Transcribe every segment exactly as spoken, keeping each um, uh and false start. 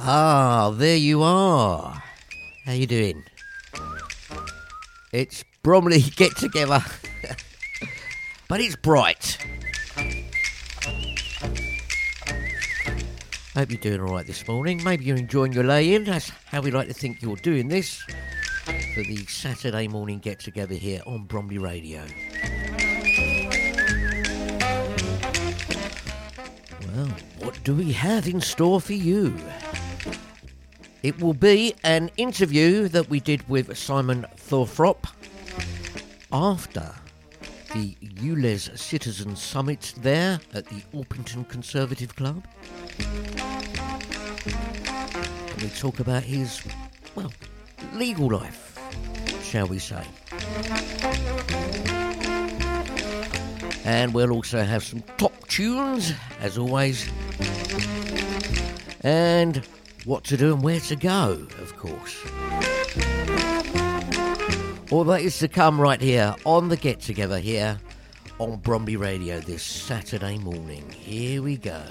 Ah, there you are. How you doing? It's Bromley Get Together. But it's bright. Hope you're doing alright this morning. Maybe you're enjoying your lay-in. That's how we like to think you're doing this for the Saturday morning Get Together here on Bromley Radio. Well, what do we have in store for you? It will be an interview that we did with Simon Thorthrop after the U L E S Citizen Summit there at the Orpington Conservative Club. And we talk about his, well, legal life, shall we say. And we'll also have some top tunes, as always. And what to do and where to go, of course. All that is to come right here on the Get Together here on Bromley Radio this Saturday morning. Here we go.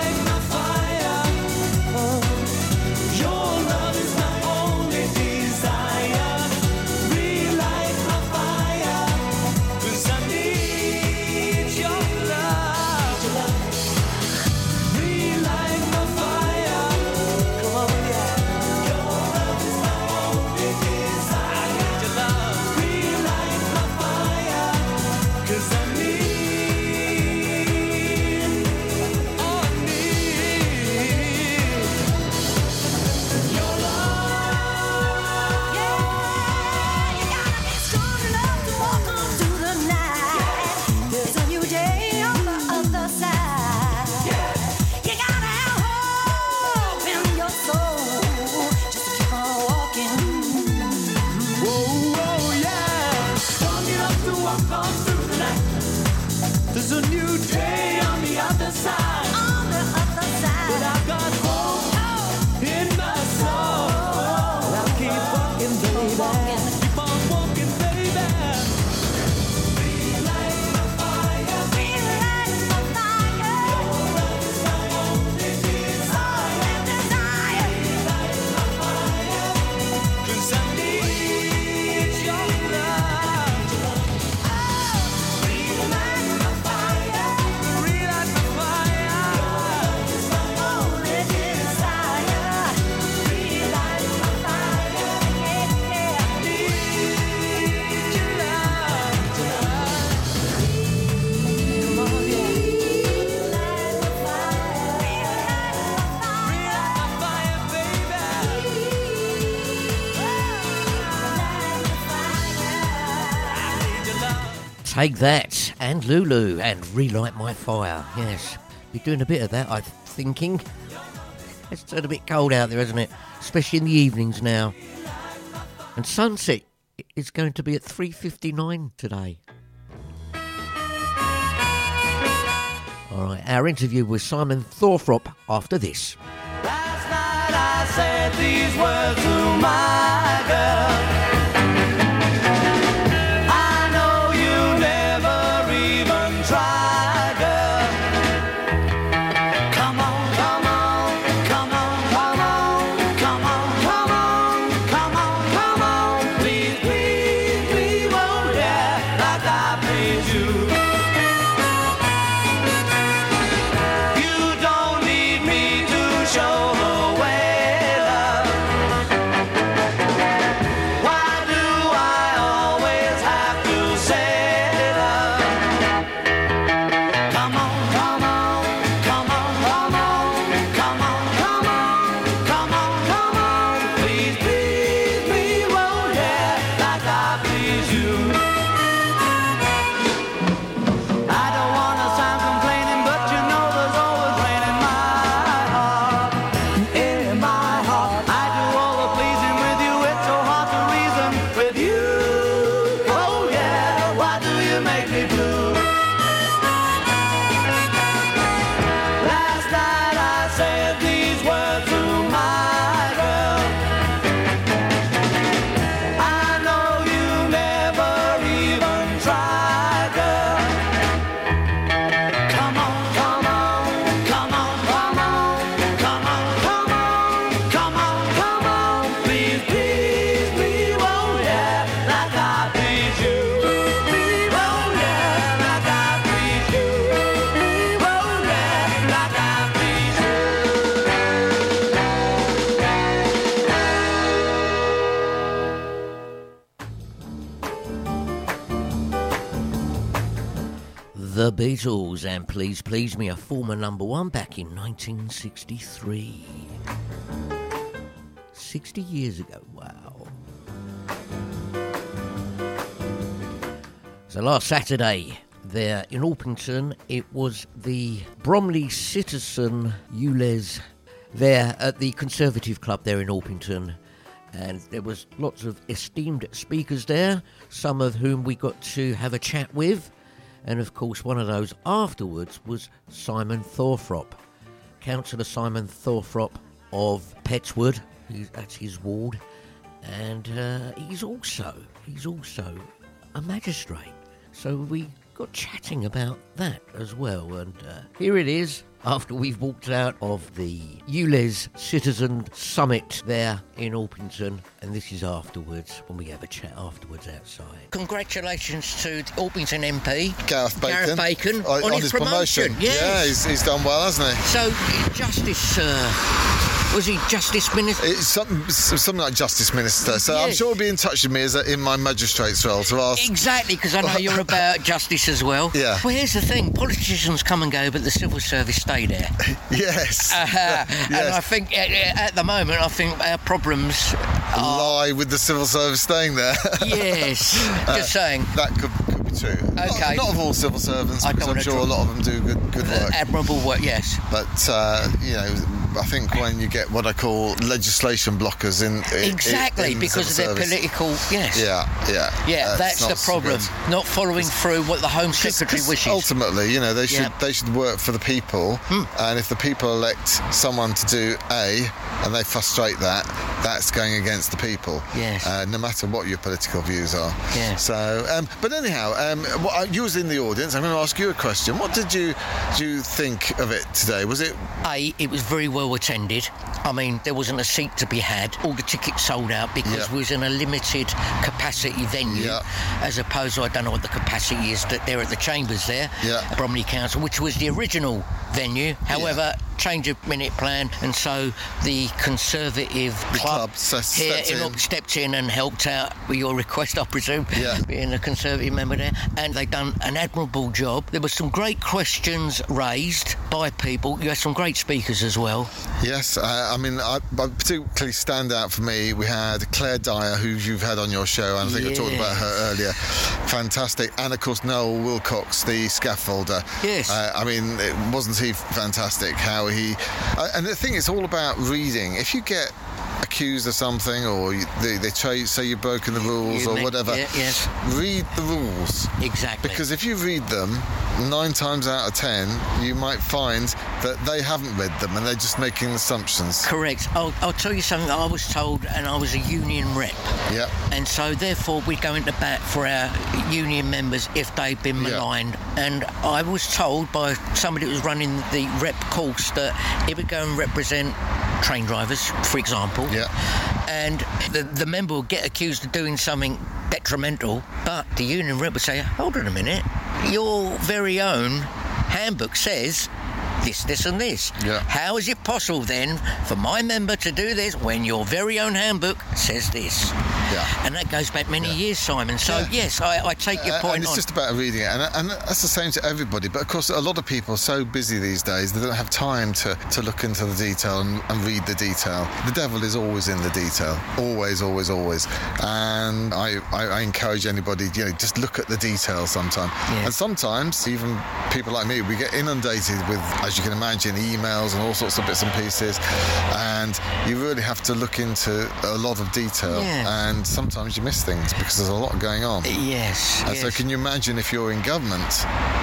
Your love is my only desire. Take That and Lulu and Relight My Fire. Yes, you're doing a bit of that, I'm thinking. It's turned a bit cold out there, hasn't it? Especially in the evenings now. And sunset is going to be at three fifty-nine today. All right, our interview with Simon Thorthrop after this. Last night I said these words to my girl. I know you never even tried, girl. Come on, come on, come on, come on, come on, come on, come on, come on. Please, please, please, oh yeah, like I please you. You don't need me to show the way, love. Why do I always have to say love? Come on, come on, come on, come on, come on, come on, come on, come on. Please, please, please, oh yeah, like I please you. I don't wanna sound complaining, but you know there's always rain in my heart. In my heart, I do all the pleasing with you. It's so hard to reason with you. Oh yeah, why do you make me blue? Last night I said these words to my girl. I know you never even tried, girl. Come on, come on, come on, come on, come on, come on, come on, come on. Please, please, please, oh yeah, like I please you. Please, oh yeah, like I please you. Please, oh yeah, like I please you. The Beatles and Please Please Me, a former number one back in nineteen sixty-three. sixty years ago, wow. So last Saturday there in Orpington, it was the Bromley Citizen Ulez there at the Conservative Club there in Orpington. And there was lots of esteemed speakers there, some of whom we got to have a chat with. And of course, one of those afterwards was Simon Thorthrop, Councillor Simon Thorthrop of Pettswood. He's, that's his ward, and uh, he's also he's also a magistrate. So we got chatting about that as well. And uh, here it is after we've walked out of the Ulez Citizen Summit there in Orpington, and this is afterwards when we have a chat afterwards outside. Congratulations to the Orpington M P Gareth Bacon, Gareth Bacon on, on, on his, his promotion. promotion. Yes. Yeah, he's, he's done well, hasn't he? So Justice, uh, was he Justice Minister? It's something, something like Justice Minister. So I'm Yes. sure he'll be in touch with me as a, in my magistrate's role to ask. Exactly, because I know you're about justice as well. Yeah. Well, here's the thing: politicians come and go, but the civil service stay there. Yes. Uh, yes. And I think at, at the moment, I think our problems are. Lie with the civil service staying there. Yes. Just saying. That could, could be true. Okay. Not, not of all civil servants, I don't because I'm wanna sure talk- a lot of them do good, good Uh, work. admirable work, yes. But, uh, you know, I think when you get what I call legislation blockers in... in Exactly, in the because of civil their service. political. Yes. Yeah, yeah. Yeah, that's not the so problem. good. Not following through what the Home Secretary 'Cause wishes. Ultimately, you know, they should Yeah. they should work for the people, and if the people elect someone to do A, and they frustrate that, that's going against the people. Yes. Uh, no matter what your political views are. Yeah. So, um, but anyhow, um, what, you was in the audience. I'm going to ask you a question. What did you do you think of it today? Was it? A, it was very well attended. I mean, there wasn't a seat to be had. All the tickets sold out because Yeah. we was in a limited capacity venue, Yeah. as opposed to, I don't know what the capacity is that they're at the Chambers there, Yeah. at Bromley Council, which was the original venue. However, change of minute plan, and so the Conservative The club, club s- here stepped in- in. stepped in and helped out with your request, I presume, Yeah. being a Conservative member there, and they've done an admirable job. There were some great questions raised by people. You had some great speakers as well. Yes, uh, I mean, I, I particularly stand out for me. We had Claire Dyer, who you've had on your show, and I think I talked about her Yes. earlier. Fantastic. And of course, Noel Wilcox, the scaffolder. Yes. Uh, I mean, it, wasn't he fantastic? How he. Uh, and the thing is all about reading. If you get accused of something, or you, they, they try, say you've broken the rules You or make- whatever, yeah, yes. read the rules. Exactly. Because if you read them, nine times out of ten, you might find that they haven't read them and they're just making assumptions. Correct. I'll, I'll tell you something that I was told, and I was a union rep. Yeah. And so, therefore, we go into bat for our union members if they've been Yeah. maligned. And I was told by somebody who was running the rep course that he would go and represent train drivers, for example. Yeah. And the, the member would get accused of doing something detrimental, but the union rep would say, hold on a minute, your very own handbook says this, this and this. Yeah. How is it possible then for my member to do this when your very own handbook says this? Yeah. And that goes back many Yeah. years, Simon. So, Yeah. yes, I, I take your Uh, point and it's on. just about reading it, and, and that's the same to everybody. But of course, a lot of people are so busy these days they don't have time to, to look into the detail and, and read the detail. The devil is always in the detail, always, always, always. And I, I, I encourage anybody, you know, just look at the detail sometime. Yeah. And sometimes, even people like me, we get inundated with, as you can imagine, emails and all sorts of bits and pieces, and you really have to look into a lot of detail. Yeah. And sometimes you miss things because there's a lot going on. Yes. And yes. so can you imagine if you're in government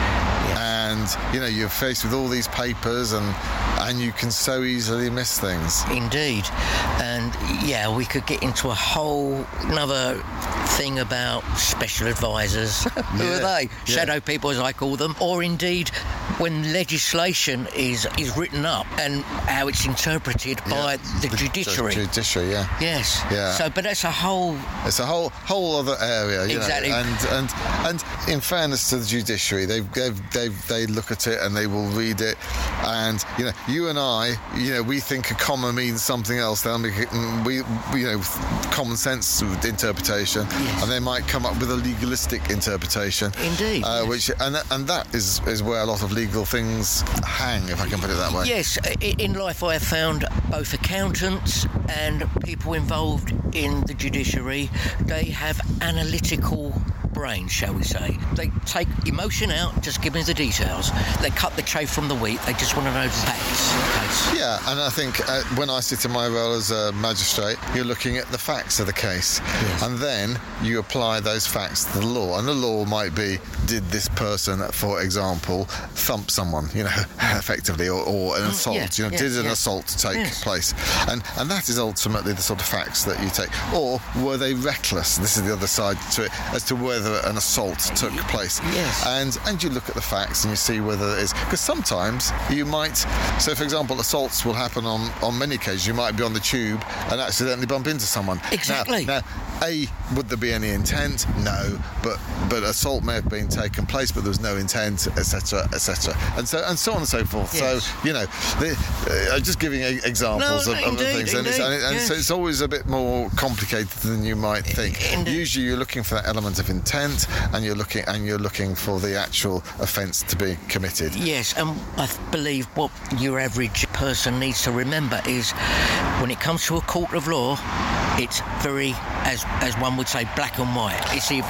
and, you know, you're faced with all these papers and and you can so easily miss things. Indeed. And yeah, we could get into a whole another thing about special advisors. Who Yeah, are they? yeah. Shadow people, as I call them. Or indeed, when legislation is, is written up and how it's interpreted by the, judiciary. The judiciary, yeah. Yes. Yeah. So, but that's a whole... It's a whole whole other area, you Exactly. know. And and and in fairness to the judiciary, they they they they look at it and they will read it, and you know, you and I, you know, we think a comma means something else. They'll make it, mm, we you know, common sense interpretation, Yes. and they might come up with a legalistic interpretation. Indeed, Uh, yes. Which and and that is is where a lot of legal things hang, if I can put it that way. Yes, i- in life I have found both accountants and people involved in the judiciary, they have analytical brains, shall we say. They take emotion out, just give me the details. They cut the chaff from the wheat, they just want to know the facts. Case. Yeah, and I think uh, when I sit in my role as a magistrate, you're looking at the facts of the case, Yes. and then you apply those facts to the law. And the law might be, did this person, for example, thump someone, you know, effectively, or, or an assault? yeah, you know, yes, did an yes. assault take Yes. place? And and that is ultimately the sort of facts that you take. Or were they reckless? This is the other side to it, as to whether an assault took place. Yes. And and you look at the facts and you see whether it is, because sometimes you might, so for example, assaults will happen on on many occasions. You might be on the tube and accidentally bump into someone. Exactly. Now, now A, would there be any intent? No, but but assault may have been taken place, but there was no intent, et cetera, et cetera, and so and so on and so forth. Yes. So you know, the, uh, I'm just giving e- examples No, of, no, of the indeed, things, and, it's, and, it, and indeed, so yes. it's always a bit more complicated than you might think. Indeed. Usually, you're looking for that element of intent, and you're looking and you're looking for the actual offence to be committed. Yes, and I th- believe what your average person needs to remember is when it comes to a court of law, it's very, as as one would say, black and white. It's either,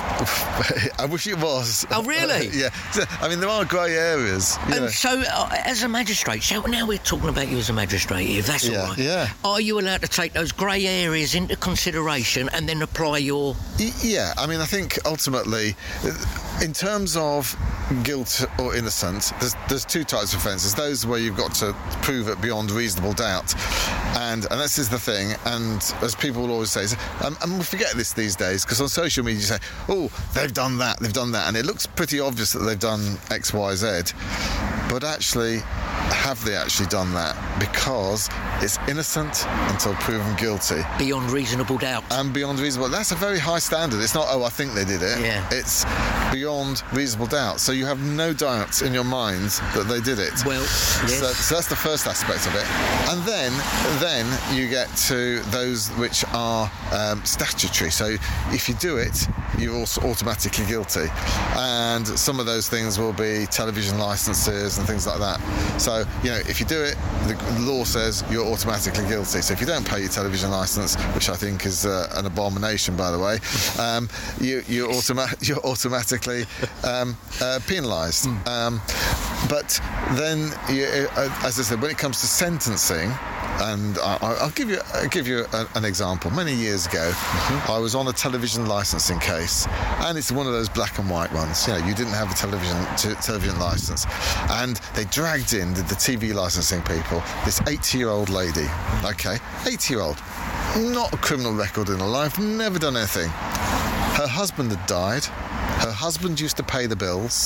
I wish it was. Oh, really? Yeah. So, I mean, there are grey areas. You know. and so, uh, as a magistrate, so now we're talking about you as a magistrate, if that's Yeah, all right. yeah. Are you allowed to take those grey areas into consideration and then apply your... Y- Yeah, I mean, I think ultimately, uh, in terms of guilt or innocence, there's, there's two types of offences. Those where you've got to prove it beyond reasonable doubt, and and this is the thing. And as people will always say, um, and we forget this these days because on social media you say, "Oh, they've done that, they've done that," and it looks pretty obvious that they've done X, Y, Z. But actually, have they actually done that? Because it's innocent until proven guilty. Beyond reasonable doubt. And beyond reasonable, that's a very high standard. It's not, oh, I think they did it. Yeah. It's beyond reasonable doubt. So you have no doubt in your mind that they did it. Well, yes. So, so that's the first aspect of it. And then, then you get to those which are um, statutory. So if you do it, you're also automatically guilty. And some of those things will be television licenses and things like that. So, you know, if you do it, the law says you're automatically guilty. So if you don't pay your television license, which I think is uh, an abomination, by the way, um, you, you're, automa- you're automatically um, uh, penalised. Mm. Um, but then, you, uh, as I said, when it comes to sentencing, and I, I'll give you I'll give you a, an example. Many years ago, mm-hmm. I was on a television licensing case, and it's one of those black and white ones. You know, you didn't have a television t- television license, and they dragged in the, the T V licensing people this eighty-year-old lady. Okay, eighty-year-old, not a criminal record in her life, never done anything. Her husband had died. Her husband used to pay the bills,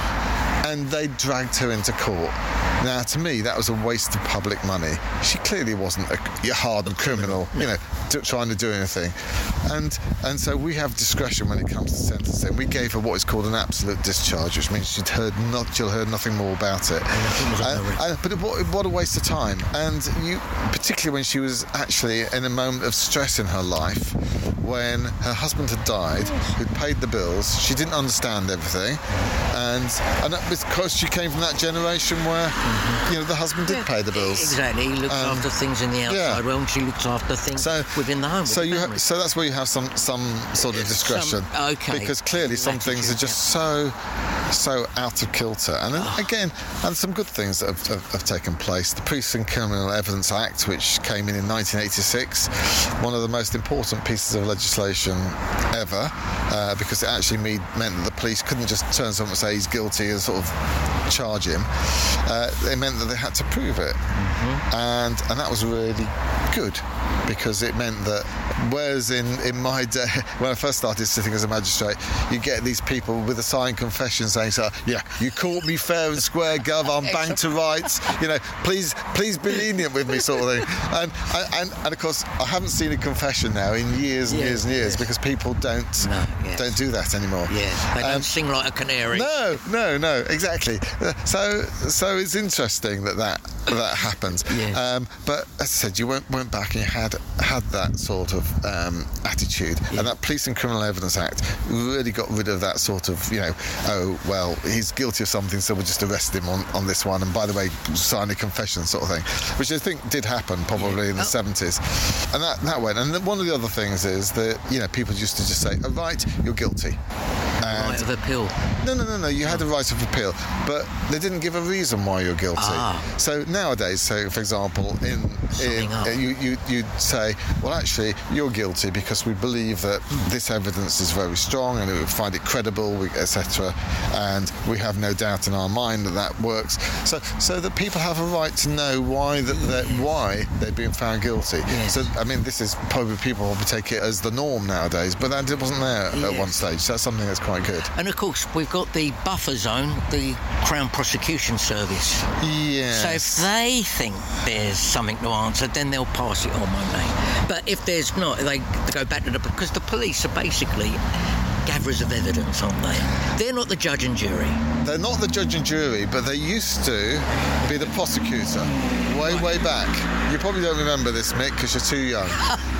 and they dragged her into court. Now, to me, that was a waste of public money. She clearly wasn't a hardened criminal, you know, t- trying to do anything. And and so we have discretion when it comes to sentencing. We gave her what is called an absolute discharge, which means she'd heard not, she'd heard nothing more about it. And, and, but what, what a waste of time. And you, particularly when she was actually in a moment of stress in her life, when her husband had died, who'd paid the bills, she didn't understand everything. And, and that was because she came from that generation where, mm-hmm. you know, the husband did yeah, pay the bills. Exactly. He looks um, after things in the outside yeah. realm. She looks after things so, within the home. So you have, so that's where you have some some sort of discretion. Some, okay. Because clearly some Latitude, things are just yeah. so so out of kilter. And then, oh. again, and some good things that have, have, have taken place. The Police and Criminal Evidence Act, which came in in nineteen eighty-six, one of the most important pieces of legislation ever, uh, because it actually mean, meant that the police couldn't just turn someone and say he's guilty and sort of charge him. Uh, it meant that they had to prove it. Mm-hmm. And and that was really good, because it meant that whereas in, in my day, when I first started sitting as a magistrate, you get these people with a signed confession saying, so, yeah, you caught me fair and square, Gov, I'm bang to rights, you know, please please be lenient with me, sort of thing. And and, and of course, I haven't seen a confession now in years and yes, years and years, yes. because people don't no, yes. don't do that anymore. Yeah, they um, don't sing like a canary. No, no, no, exactly. So so it's interesting that that, that happened. Yes. Um, but as I said, you went, went back and you had had that sort of um, attitude, yeah. and that Police and Criminal Evidence Act really got rid of that sort of, you know, oh, well, he's guilty of something, so we'll just arrest him on, on this one, and by the way, sign a confession sort of thing, which I think did happen probably yeah. in the oh. seventies. And that, that went. And one of the other things is that, you know, people used to just say, oh, right, you're guilty. And right of appeal. No, no, no, no, you had a right of appeal, but they didn't give a reason why you're guilty. Ah. So nowadays, so for example, in, in uh, you, you, you'd say, well, actually, you're guilty because we believe that this evidence is very strong and we find it credible, et cetera, and we have no doubt in our mind that that works. So, so that people have a right to know why that they're, why they're being found guilty. Yes. So, I mean, this is probably people will take it as the norm nowadays, but that wasn't there yes. at one stage. So that's something that's quite good. And of course, we've got the buffer zone, the Crown Prosecution Service. Yes. So if they think there's something to answer, then they'll pass it on, won't they? But if there's not, they go back to the... Because the police are basically gatherers of evidence, aren't they? They're not the judge and jury. They're not the judge and jury, but they used to be the prosecutor. Way, right. way back. You probably don't remember this, Mick, because you're too young.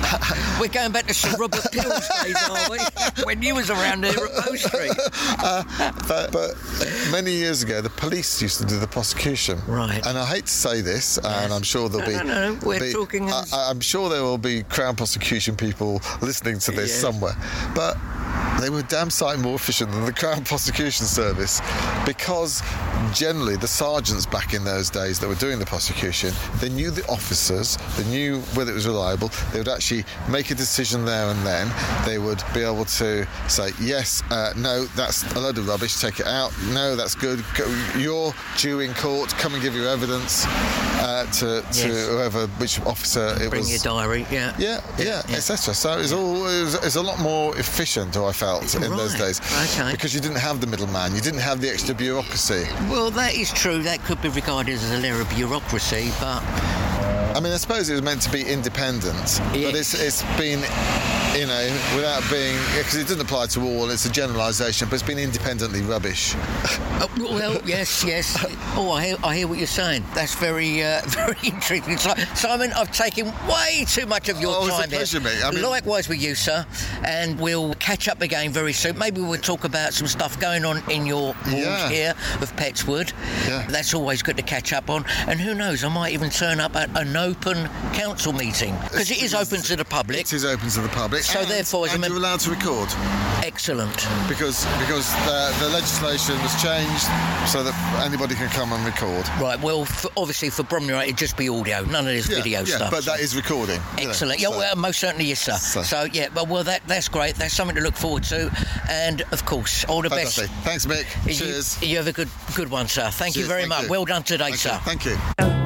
We're going back to Sir Robert Peel's days, are we? When you was around here at Bow Street. Uh, but, but many years ago, the police used to do the prosecution. Right. And I hate to say this, yes. and I'm sure there'll no, be... No, no, we're be, talking... As... I, I'm sure there will be Crown Prosecution people listening to this yeah. somewhere. But they were damn sight more efficient than the Crown Prosecution Service, because generally the sergeants back in those days that were doing the prosecution, they knew the officers, they knew whether it was reliable, they would actually make a decision there and then. They would be able to say, yes, uh, no, that's a load of rubbish, take it out, no, that's good, you're due in court, come and give your evidence. uh, to, to Yes. whoever, which officer it Bring was. your diary, yeah. Yeah, yeah, yeah. et cetera. So it was all it was, it was a lot more efficient, I felt, in those Right, days, okay. because you didn't have the middleman, you didn't have the extra bureaucracy. Well, that is true. That could be regarded as a layer of bureaucracy, but I mean, I suppose it was meant to be independent, Yeah. but it's it's been, you know, without being, because it doesn't apply to all. It's a generalisation, but it's been independently rubbish. oh, well, yes, yes. Oh, I hear, I hear what you're saying. That's very, uh, very intriguing. Si- Simon, I've taken way too much of your Oh, it's a time here. pleasure, mate. I mean- Likewise with you, sir. And we'll catch up again very soon. Maybe we'll talk about some stuff going on in your ward Yeah. here of Petswood. Yeah. That's always good to catch up on. And who knows, I might even turn up at an open council meeting, because it is open to the public. It is open to the public. So and, therefore, as a and mem- you're allowed to record. Excellent. Because because the, the legislation was changed so that anybody can come and record. Right, well, for, obviously for Bromley, it'd just be audio, none of this Yeah, video yeah, stuff. but that is recording. you know, Excellent. Yeah, so- well, most certainly, yes, sir. So- So, yeah, well, well, that that's great. That's something to look forward to. And, of course, all the Fantastic. Thanks, Mick. best. Cheers. You, you have a good good one, sir. Thank you Cheers, very thank much. you. Well done today, Okay, sir. Thank you.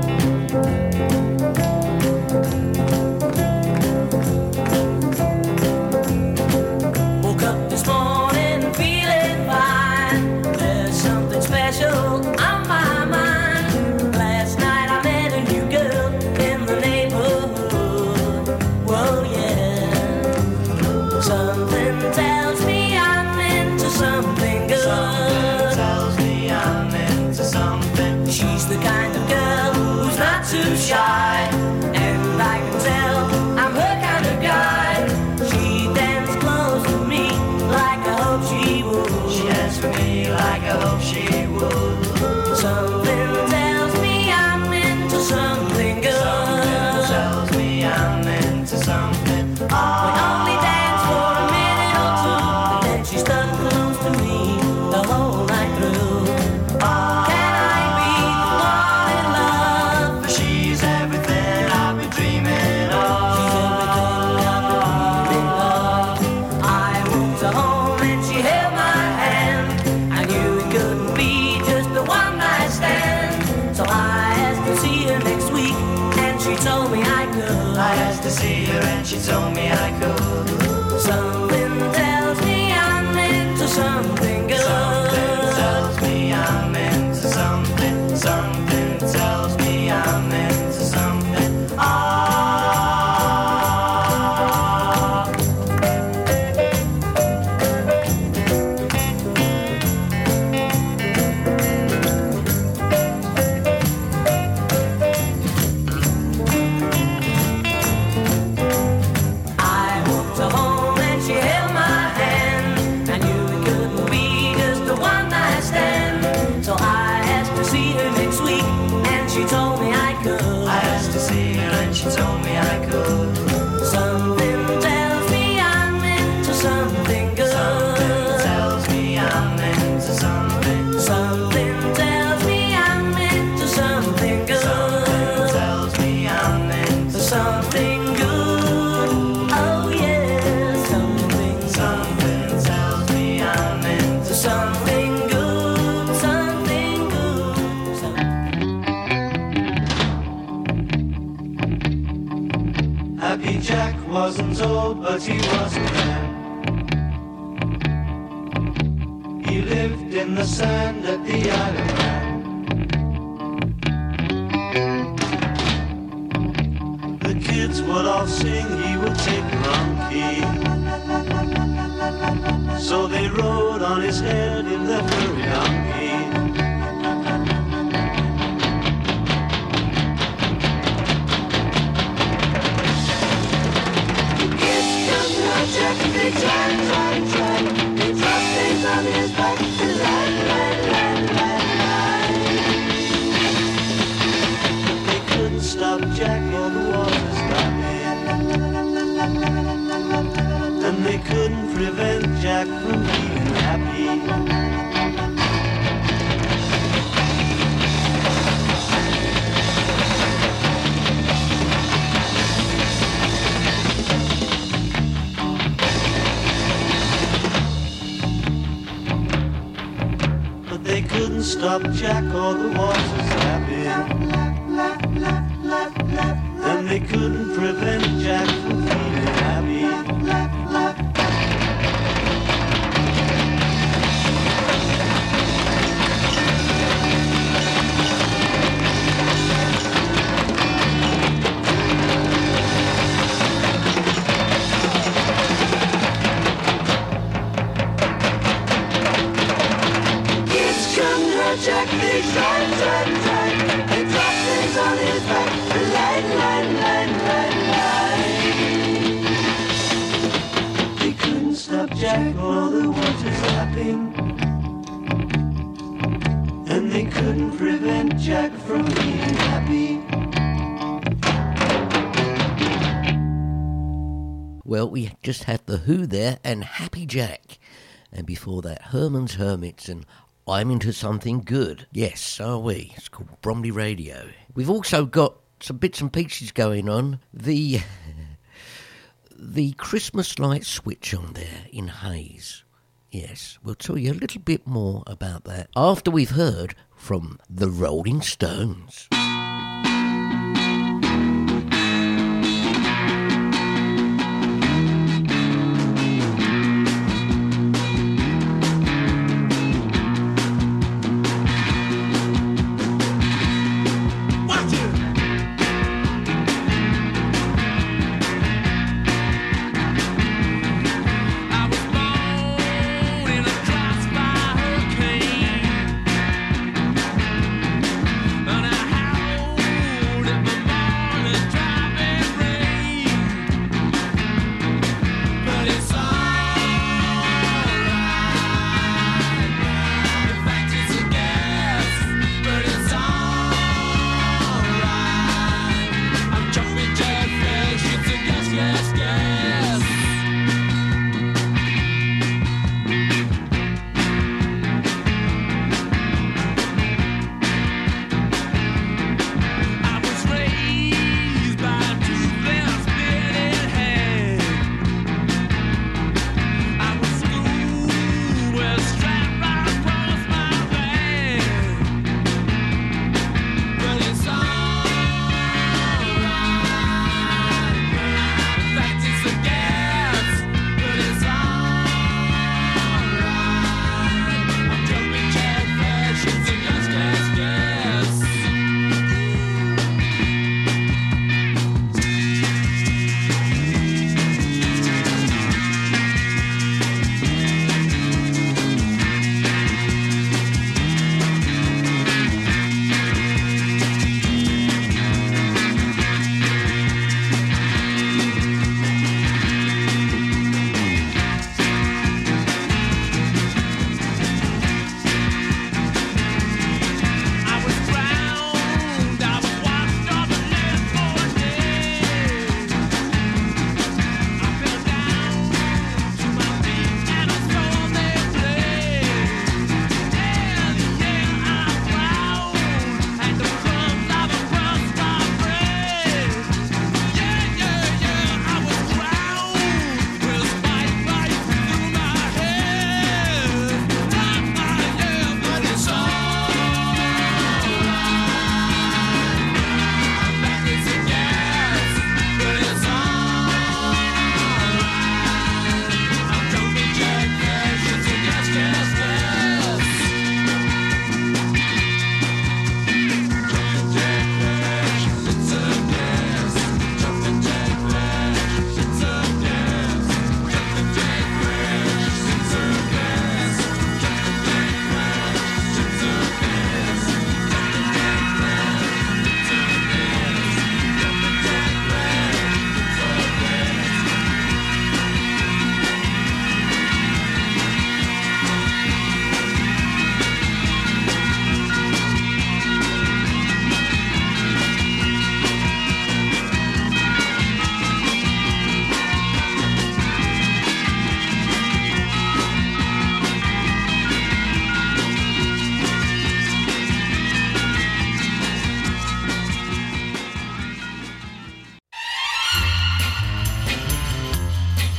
Woke up this morning feeling fine. There's something special on my mind. Last night I met a new girl in the neighborhood. Whoa, yeah. Something tells me I'm into something good. Something tells me I'm into something. She's the kind of girl who's not too shy, and I can tell I'm her kind of guy. She danced close to me like I hope she would. She danced with me like I hope she would. Something tells me I'm into something good. Something tells me I'm into something. We only danced for a minute or two, and then she stuck close to me the whole night through. Can I be the one in love? For she's everything I've been dreaming of. She's everything I've been dreaming of. I walked her home and she held my hand. I knew it couldn't be just a one night stand. So I asked to see her next week, and she told me I could. I asked to see her and she told me I could. Something tells me I'm into something good. Something tells me I'm into something. Something tells me I'm into something. Ah. I walked her home and she held my hand. I knew it couldn't be just a one night stand. So I asked to see her next week, and she told me I could. I asked to see her and she told me I could. Something tells me I'm into something good. Something tells me I'm into something. Something tells me I'm into something good. Something tells me I'm into something good. Oh yeah, something, something tells me I'm into something good, something good. Something. Happy Jack wasn't old, but he wasn't man. He lived in the sand at the Isle of Man. The kids would all sing, he would take the wrong key. So they rode on his head in the furry donkey. The kids come to Jack, they try, try, try. They drop things on his back and ride, ride, ride, ride, ride. They couldn't stop Jack or the water stopping. And they couldn't prevent Jack from being happy. But they couldn't stop Jack or the waters lapping. and they couldn't prevent Jack from feeling happy. Jack, they try, try, try. They drop things on his back. Line, line, line, line, line. They couldn't stop Jack or the water slapping, and they couldn't prevent Jack from being happy. Well, we just had The Who there and Happy Jack. And before that, Herman's Hermits and I'm Into Something Good. Yes, so are we. It's called Bromley Radio. We've also got some bits and pieces going on. The the Christmas light switch on there in Hayes. Yes, we'll tell you a little bit more about that after we've heard from the Rolling Stones.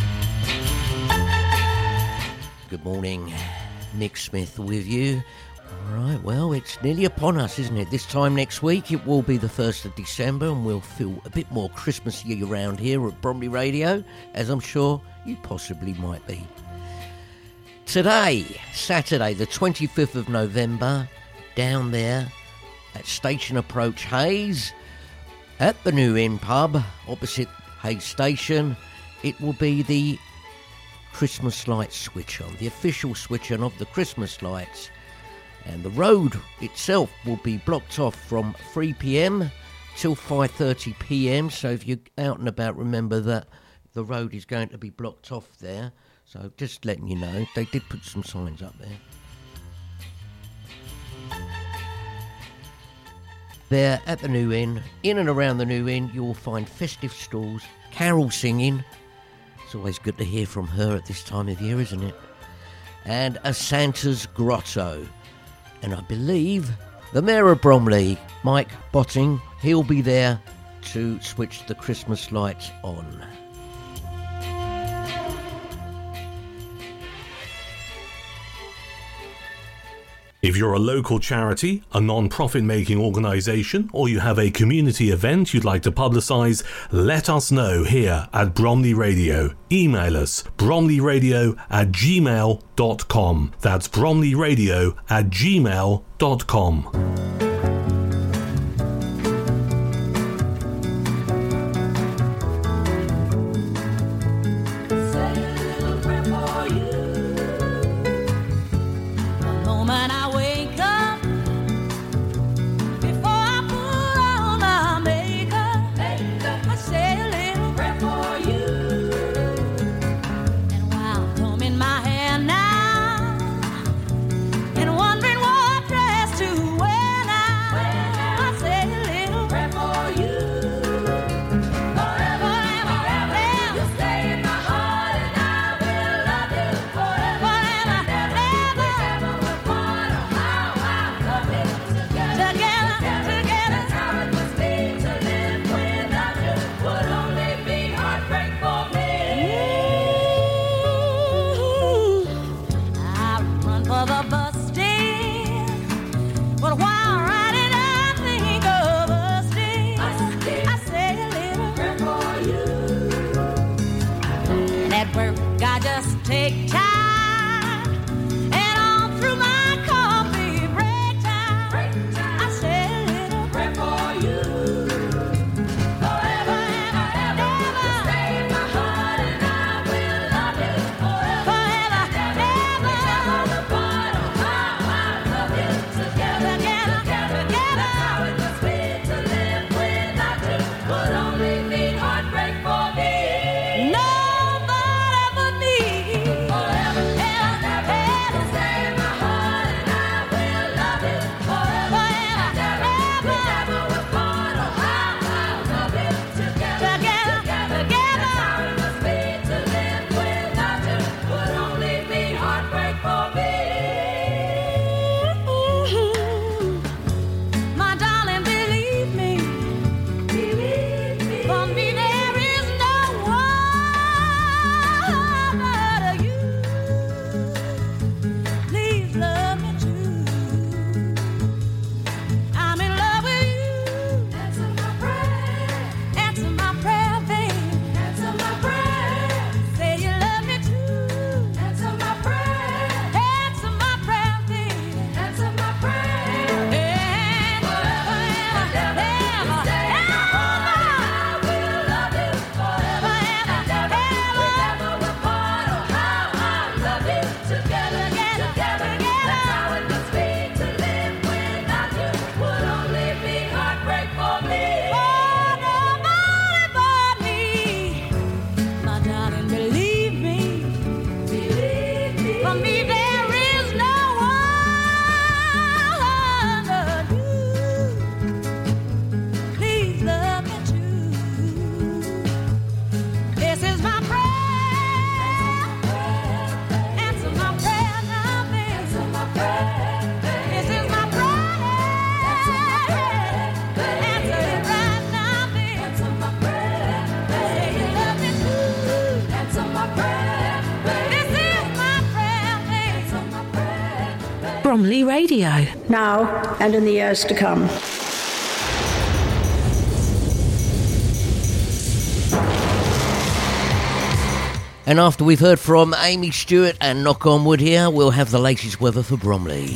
Nick Smith with you. Right, well, it's nearly upon us, isn't it? This time next week, it will be the first of December, and we'll feel a bit more Christmassy around here at Bromley Radio, as I'm sure you possibly might be. Today, Saturday, the twenty-fifth of November, down there at Station Approach Hayes, at the New Inn pub, opposite Hayes Station, it will be the Christmas lights switch on, the official switch on of the Christmas lights. And the road itself will be blocked off from three p.m. till five thirty p.m. So if you're out and about, remember that the road is going to be blocked off there. So just letting you know, they did put some signs up there. There at the New Inn, in and around the New Inn, you will find festive stalls, carol singing. It's always good to hear from her at this time of year, isn't it? And a Santa's grotto. And I believe the Mayor of Bromley, Mike Botting, he'll be there to switch the Christmas lights on. If you're a local charity, a non-profit making organisation, or you have a community event you'd like to publicise, let us know here at Bromley Radio. Email us bromleyradio at gmail dot com. That's bromleyradio at gmail dot com. Bromley Radio. Now and in the years to come. And after we've heard from Amy Stewart and Knock on Wood here, we'll have the latest weather for Bromley.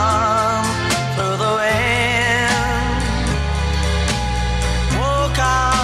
Walk on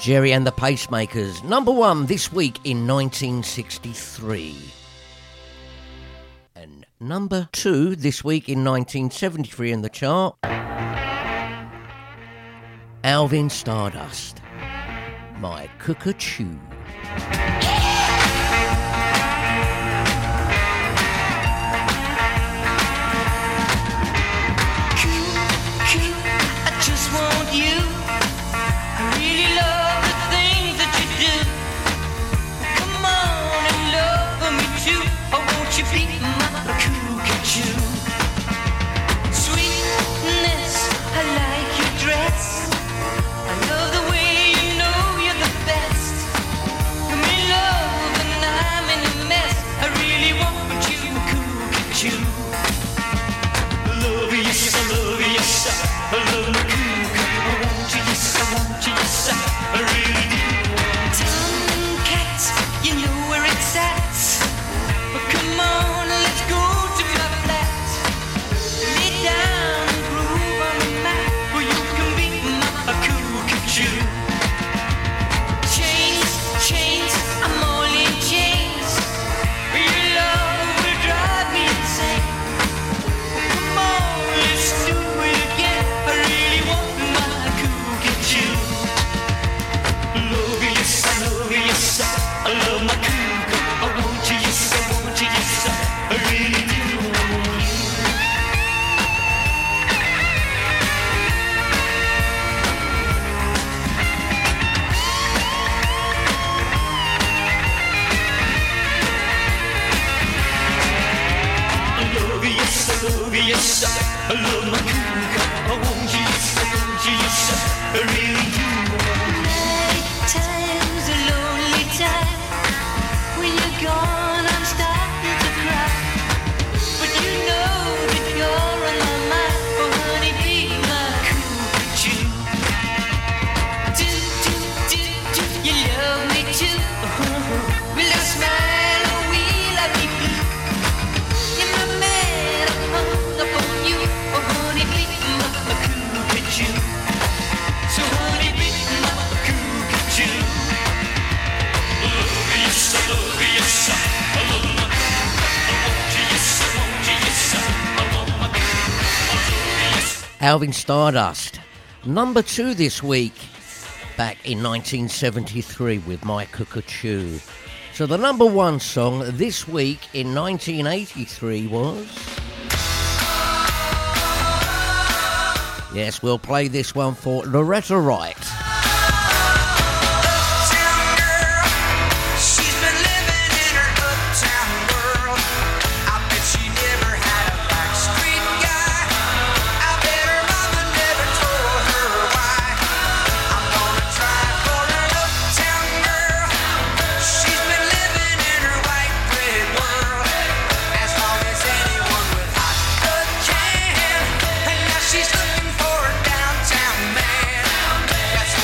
Jerry and the Pacemakers, number one this week in nineteen sixty-three. And number two this week in nineteen seventy-three in the chart, Alvin Stardust, My Cuckoo. Alvin Stardust, number two this week, back in nineteen seventy-three with My Cuckoo. So the number one song this week in nineteen eighty-three was... Yes, we'll play this one for Loretta Wright. She's looking for a downtown man. That's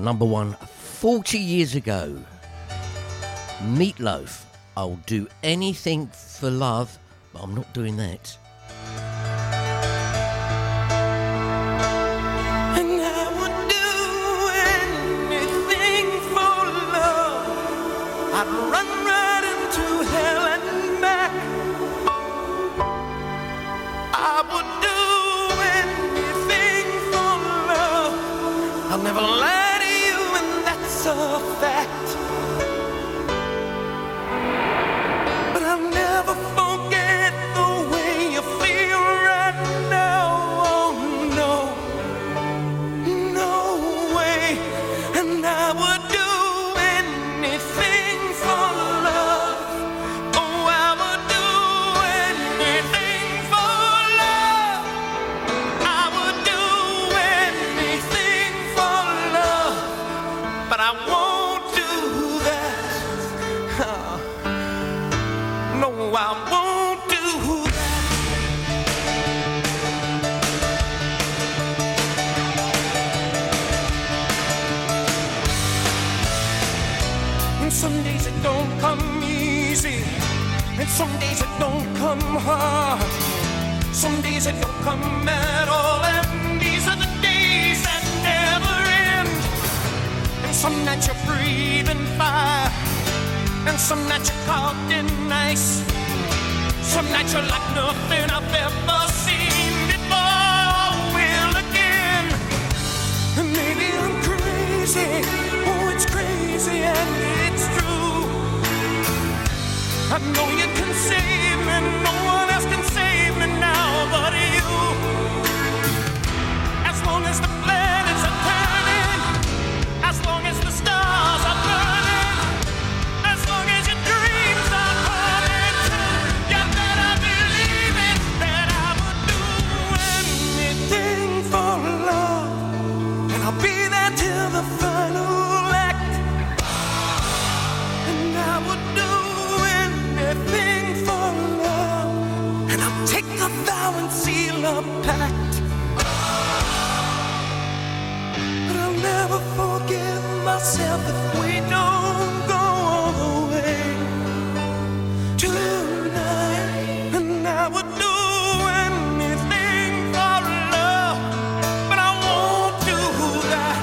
number one forty years ago. Meatloaf, I'll do anything for love, but I'm not doing that. And I would do anything for love. I'd run right into hell and back. I would do anything for love. I'll never lie to you, and that's a fact. But I'll never forget the way you feel right now. Oh no, no way. And I would do anything for love. Oh, I would do anything for love. I would do anything for love. But I won't do that. Oh, no, I won't do that. And some days it don't come easy, and some days it don't come hard. Some days it don't come at all, and these are the days that never end. And some nights you're breathing fire, and some nights you're caught in ice. Some nights you're like nothing I've ever seen before. Will again. And maybe I'm crazy. Oh, it's crazy and it's true. I know you can save me. No one else can save me now but you. As long as the planets are turning, as long as the stars are burning, as long as your dreams are coming true, you better believe it that I would do anything for love. And I'll be there till the final act. And I would do anything for love. And I'll take a vow and seal a pact. But I'll never forgive myself if we don't go all the way tonight. And I would do anything for love, but I won't do that.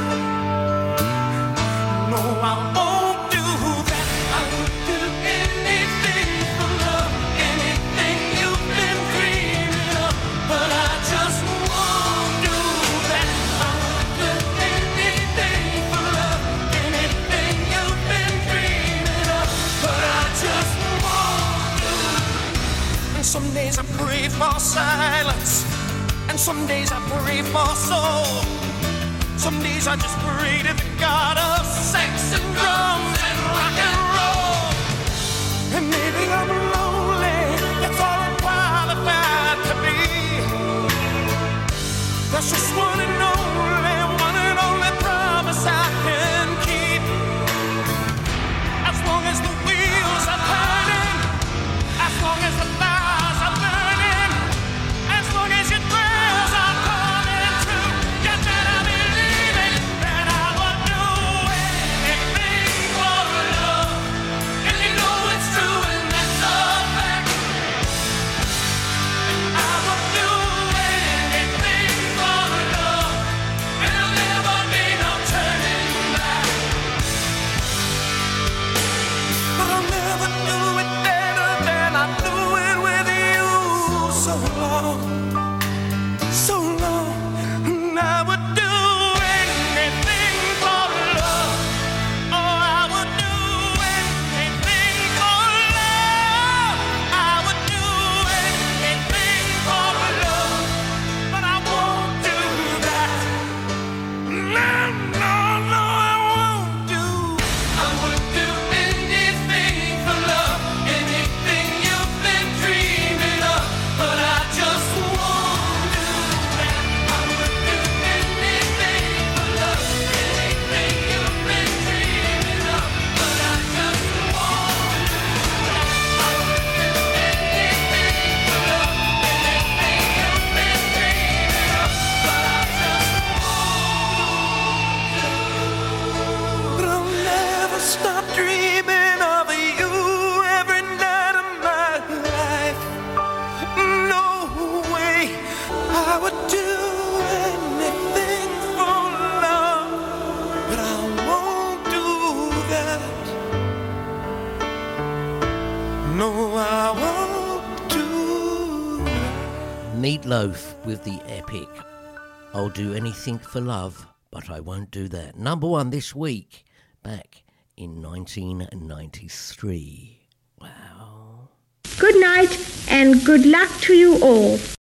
No, I won't do that. I would do anything for love, anything you've been dreaming of, but I just won't do that. I would do anything for love, anything you've been dreaming of, but I just won't do that. And some days I pray for silence, and some days I pray for soul. Some days I just pray to the God of sex and drums and rock and roll. And maybe I'm lonely, that's all I'm qualified to be. That's just one and only, one and only promise I can keep. As long as the wheels are turning, as long as the fires are burning, as long as your prayers are coming true, you better believe it that I would do stop dreaming of you every night of my life. No way I would do anything for love, but I won't do that. No, I won't do that. Meatloaf with the epic I'll do anything for love, but I won't do that. Number one this week, back in nineteen ninety-three. Wow. Good night and good luck to you all.